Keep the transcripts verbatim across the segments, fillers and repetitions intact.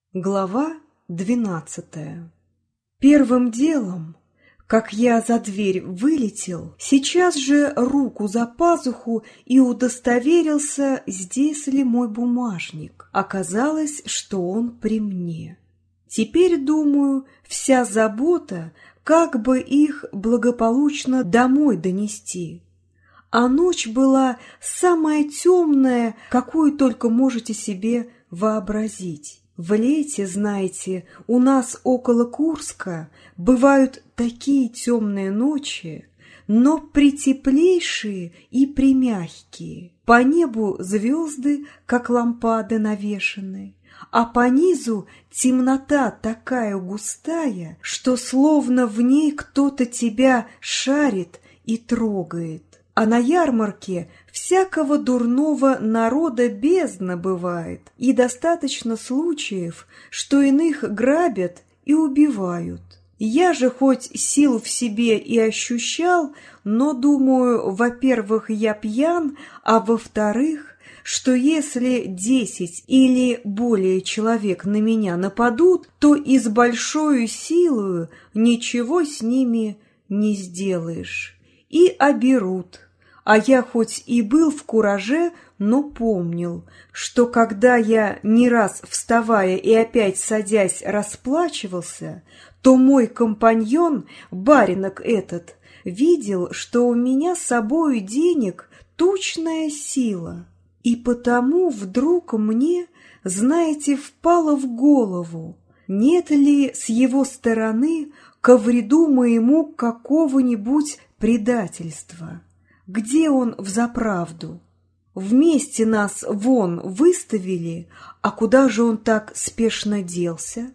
Глава двенадцатая. Первым делом, как я за дверь вылетел, сейчас же руку за пазуху и удостоверился, здесь ли мой бумажник. Оказалось, что он при мне. Теперь, думаю, вся забота, как бы их благополучно домой донести. А ночь была самая темная, какую только можете себе вообразить. В лете, знаете, у нас около Курска бывают такие темные ночи, но притеплейшие и примягкие. По небу звезды, как лампады, навешаны, а по низу темнота такая густая, что словно в ней кто-то тебя шарит и трогает. А на ярмарке всякого дурного народа бездна бывает, и достаточно случаев, что иных грабят и убивают. Я же хоть силу в себе и ощущал, но думаю, во-первых, я пьян, а во-вторых, что если десять или более человек на меня нападут, то и с большою силою ничего с ними не сделаешь, и оберут. А я хоть и был в кураже, но помнил, что когда я не раз вставая и опять садясь расплачивался, то мой компаньон, баринок этот, видел, что у меня с собою денег тучная сила. И потому вдруг мне, знаете, впало в голову, нет ли с его стороны ко вреду моему какого-нибудь предательства. Где он взаправду? Вместе нас вон выставили, а куда же он так спешно делся?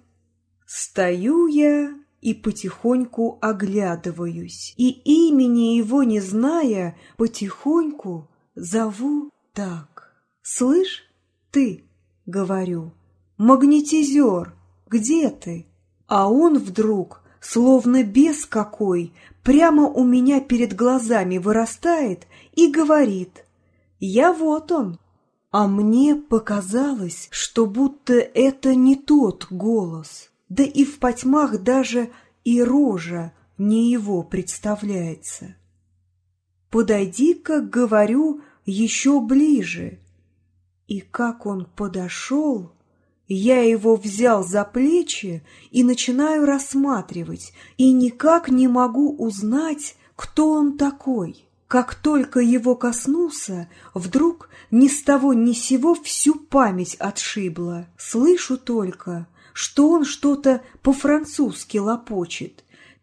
Стою я и потихоньку оглядываюсь, и имени его не зная, потихоньку зову так. «Слышь, ты, — говорю, — магнетизер, где ты?» А он вдруг, словно бес какой, прямо у меня перед глазами вырастает и говорит: «Я вот он». А мне показалось, что будто это не тот голос, да и в потьмах даже и рожа не его представляется. «Подойди-ка, — говорю, — еще ближе». И как он подошел, я его взял за плечи и начинаю рассматривать, и никак не могу узнать, кто он такой. Как только его коснулся, вдруг ни с того ни с сего всю память отшибла. Слышу только, что он что-то по-французски лопочет.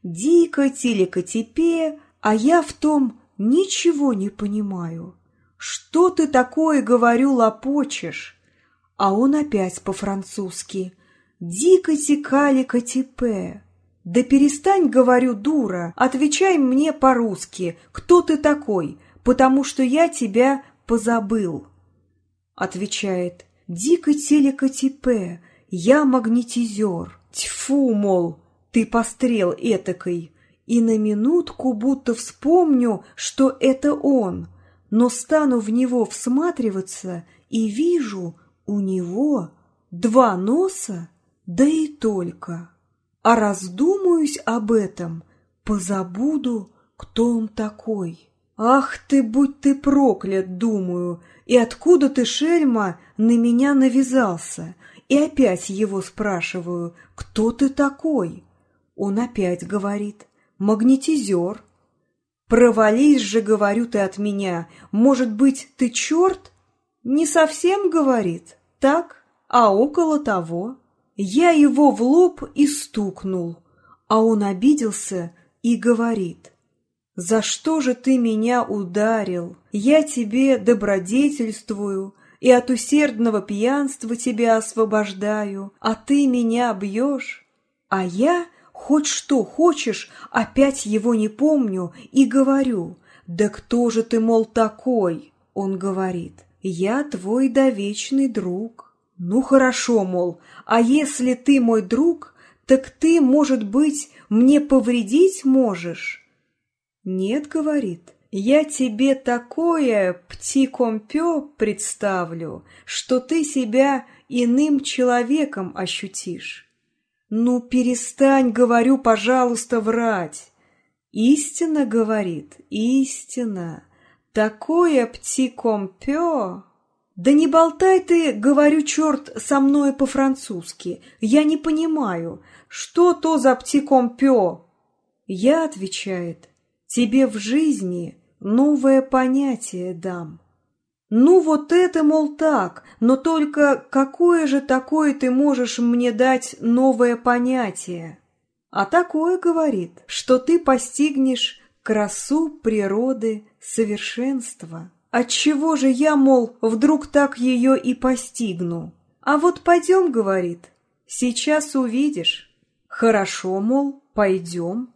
Дико-телека-тепе, а я в том ничего не понимаю. «Что ты такое, — говорю, — лопочешь?» А он опять по-французски: «Дико-текали-катепе». «Да перестань, — говорю, — дура, отвечай мне по-русски, кто ты такой, потому что я тебя позабыл». Отвечает: «Дико-телекатепе, я магнетизер». Тьфу, мол, ты пострел этакой. И на минутку будто вспомню, что это он, но стану в него всматриваться и вижу, у него два носа, да и только. А раздумаюсь об этом, позабуду, кто он такой. Ах ты, будь ты проклят, думаю, и откуда ты, шельма, на меня навязался? И опять его спрашиваю: кто ты такой? Он опять говорит: магнетизер. Провались же, говорю, ты от меня, может быть, ты черт? Не совсем, говорит, так, а около того. Я его в лоб и стукнул, а он обиделся и говорит: «За что же ты меня ударил? Я тебе добродетельствую и от усердного пьянства тебя освобождаю, а ты меня бьешь». А я, хоть что хочешь, опять его не помню и говорю: «Да кто же ты, мол, такой?» Он говорит: «Я твой довечный друг». «Ну хорошо, мол, а если ты мой друг, так ты, может быть, мне повредить можешь?» «Нет, — говорит, — я тебе такое пти-компё представлю, что ты себя иным человеком ощутишь. Ну, перестань, говорю, пожалуйста, врать. Истина, говорит, истина. Такое пти-компё. Да не болтай ты, говорю, черт, со мной по-французски. Я не понимаю, что то за пти-компё? Я, отвечает, тебе в жизни новое понятие дам. Ну вот это, мол, так, но только какое же такое ты можешь мне дать новое понятие? А такое, говорит, что ты постигнешь красу природы, совершенства. Отчего же я, мол, вдруг так ее и постигну? А вот пойдем, говорит, сейчас увидишь. Хорошо, мол, пойдем.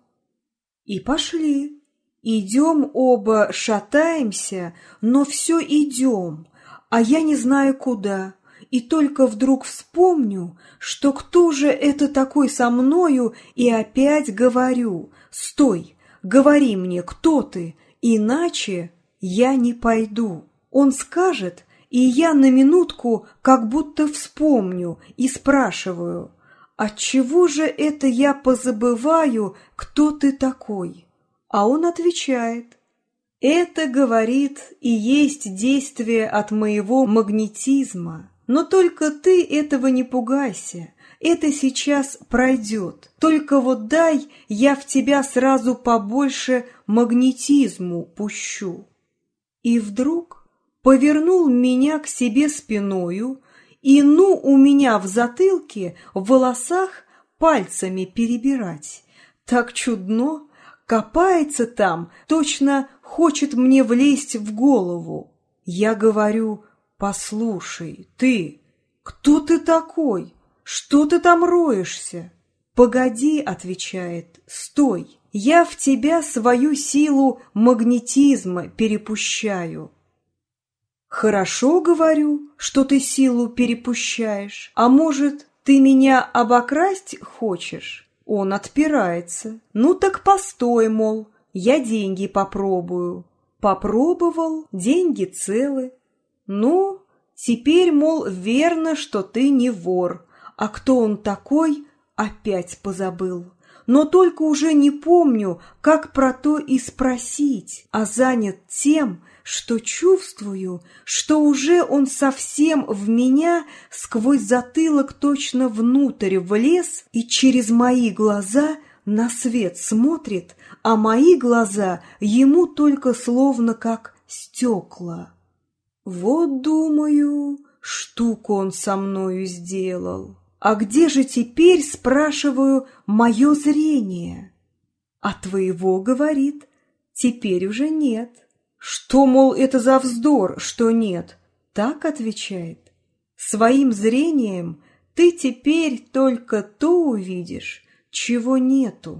И пошли. Идем оба, шатаемся, но все идем, а я не знаю куда, и только вдруг вспомню, что кто же это такой со мною, и опять говорю: «Стой, говори мне, кто ты, иначе я не пойду». Он скажет, и я на минутку как будто вспомню и спрашиваю: «Отчего же это я позабываю, кто ты такой?» А он отвечает: «Это, говорит, и есть действие от моего магнетизма. Но только ты этого не пугайся, это сейчас пройдет. Только вот дай я в тебя сразу побольше магнетизму пущу». И вдруг повернул меня к себе спиною, и ну у меня в затылке, в волосах пальцами перебирать. Так чудно. Копается там, точно хочет мне влезть в голову. Я говорю: «Послушай, ты, кто ты такой? Что ты там роешься?» «Погоди», — отвечает, — «стой, я в тебя свою силу магнетизма перепущаю». «Хорошо, — говорю, — что ты силу перепущаешь, а может, ты меня обокрасть хочешь?» Он отпирается. «Ну так постой, мол, я деньги попробую». Попробовал, деньги целы. «Ну, теперь, мол, верно, что ты не вор, а кто он такой, опять позабыл. Но только уже не помню, как про то и спросить, а занят тем, что чувствую, что уже он совсем в меня сквозь затылок точно внутрь влез и через мои глаза на свет смотрит, а мои глаза ему только словно как стекла. Вот, думаю, штуку он со мною сделал. А где же теперь, спрашиваю, мое зрение? А твоего, говорит, теперь уже нет. Что, мол, это за вздор, что нет? Так отвечает. Своим зрением ты теперь только то увидишь, чего нету.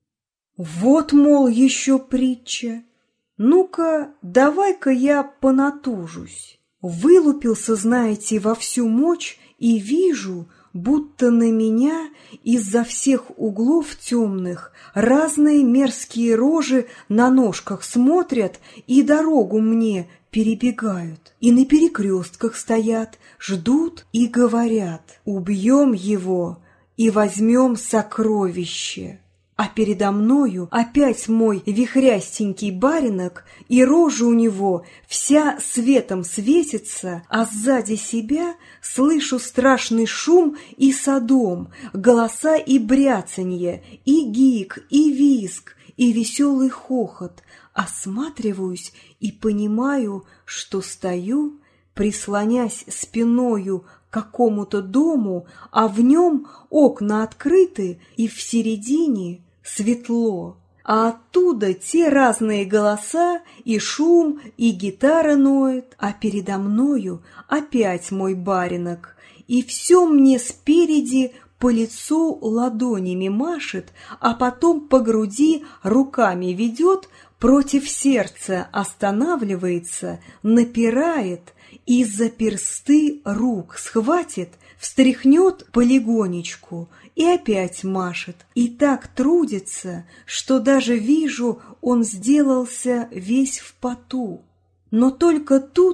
Вот, мол, еще притча. Ну-ка, давай-ка я понатужусь. Вылупился, знаете, во всю мочь и вижу, будто на меня из-за всех углов темных разные мерзкие рожи на ножках смотрят и дорогу мне перебегают, и на перекрестках стоят, ждут и говорят: «Убьем его и возьмем сокровище». А передо мною опять мой вихрястенький баринок, и рожа у него вся светом светится, а сзади себя слышу страшный шум и содом, голоса и бряцанье, и гик, и визг, и веселый хохот. Осматриваюсь и понимаю, что стою, прислонясь спиною к какому-то дому, а в нем окна открыты, и в середине светло, а оттуда те разные голоса, и шум, и гитара ноет, а передо мною опять мой баринок, и все мне спереди по лицу ладонями машет, а потом по груди руками ведет, против сердца останавливается, напирает, и за персты рук схватит, встряхнет полегонечку и опять машет, и так трудится, что даже вижу, он сделался весь в поту. Но только тут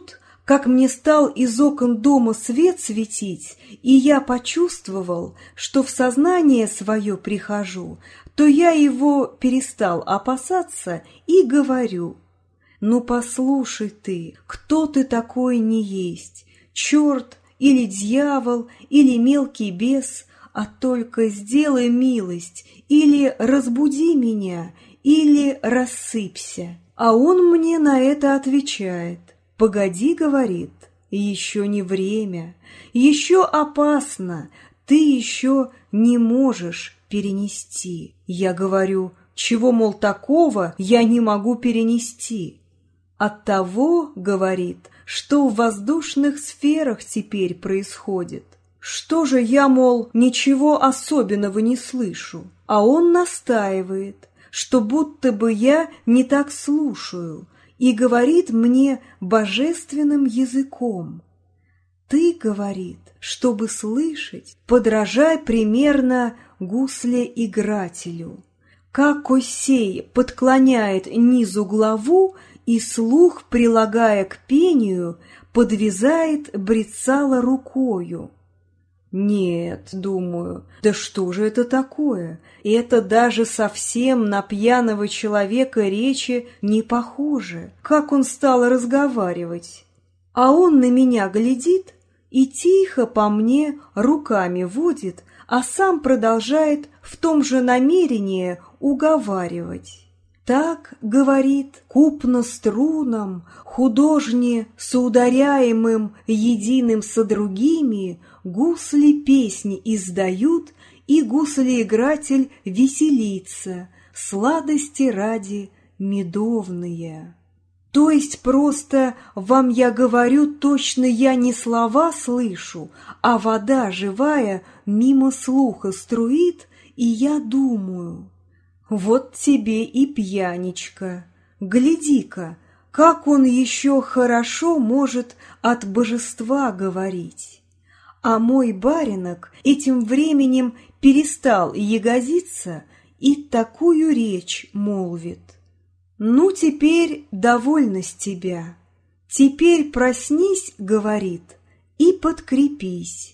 как мне стал из окон дома свет светить, и я почувствовал, что в сознание свое прихожу, то я его перестал опасаться и говорю: «Ну послушай ты, кто ты такой не есть, черт или дьявол или мелкий бес, а только сделай милость, или разбуди меня, или рассыпься». А он мне на это отвечает: «Погоди, — говорит, — еще не время, еще опасно, ты еще не можешь перенести». Я говорю: «Чего, мол, такого я не могу перенести?» «От того, — говорит, — что в воздушных сферах теперь происходит». Что же я, мол, ничего особенного не слышу? А он настаивает, что будто бы я не так слушаю, и говорит мне божественным языком: «Ты, — говорит, — чтобы слышать, подражай примерно гусле-игрателю. Как осей подклоняет низу главу и слух, прилагая к пению, подвязает брецало рукою». Нет, думаю, да что же это такое? Это даже совсем на пьяного человека речи не похоже. Как он стал разговаривать? А он на меня глядит и тихо по мне руками водит, а сам продолжает в том же намерении уговаривать. Так, говорит, купно струнам, художне соударяемым единым со другими, гусли песни издают, и гуслеигратель веселится, сладости ради медовные. То есть просто вам я говорю, точно я не слова слышу, а вода живая мимо слуха струит, и я думаю: вот тебе и пьяничка, гляди-ка, как он еще хорошо может от божества говорить. А мой баринок этим временем перестал ягозиться и такую речь молвит: «Ну, теперь довольно с тебя. Теперь проснись, — говорит, — и подкрепись».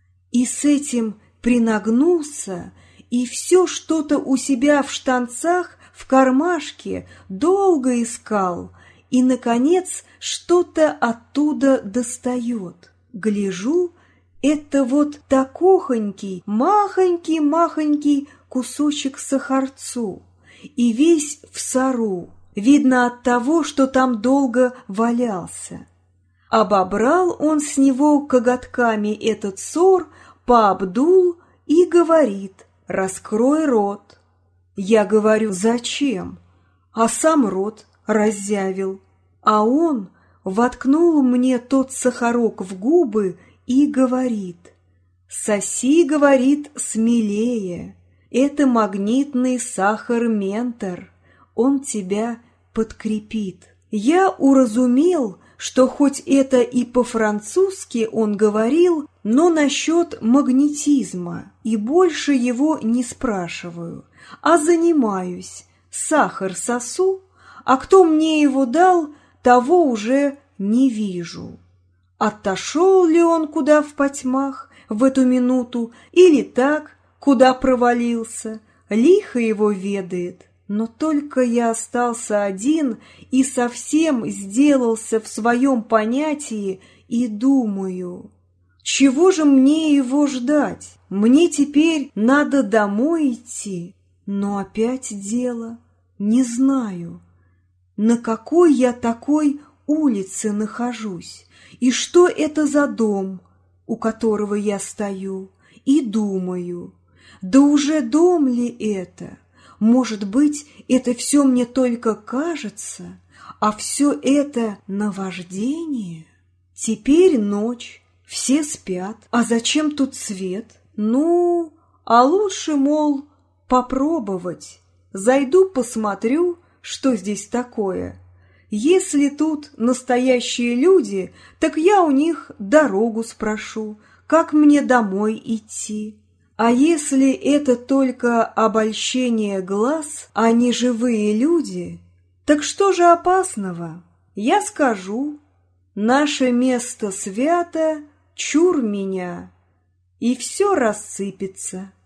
И с этим принагнулся, и все что-то у себя в штанцах, в кармашке долго искал, и, наконец, что-то оттуда достает. Гляжу, это вот такохонький, махонький-махонький кусочек сахарцу, и весь в сору, видно от того, что там долго валялся. Обобрал он с него коготками этот сор, пообдул и говорит: «Раскрой рот». Я говорю: «Зачем?» А сам рот раззявил. А он воткнул мне тот сахарок в губы и говорит: «Соси, — говорит, — смелее, это магнитный сахар-ментор, он тебя подкрепит». Я уразумел, что хоть это и по-французски он говорил, но насчет магнетизма, и больше его не спрашиваю, а занимаюсь, сахар сосу, а кто мне его дал, того уже не вижу. Отошел ли он куда в потьмах в эту минуту, или так, куда провалился, лихо его ведает. Но только я остался один и совсем сделался в своем понятии и думаю: чего же мне его ждать? Мне теперь надо домой идти. Но опять дело, не знаю, на какой я такой улице нахожусь, и что это за дом, у которого я стою, и думаю: да уже дом ли это? Может быть, это все мне только кажется, а все это наваждение? Теперь ночь, все спят, а зачем тут свет? Ну, а лучше, мол, попробовать. Зайду, посмотрю, что здесь такое. Если тут настоящие люди, так я у них дорогу спрошу, как мне домой идти. А если это только обольщение глаз, а не живые люди, так что же опасного? Я скажу. Наше место свято, чур меня, и все рассыпется.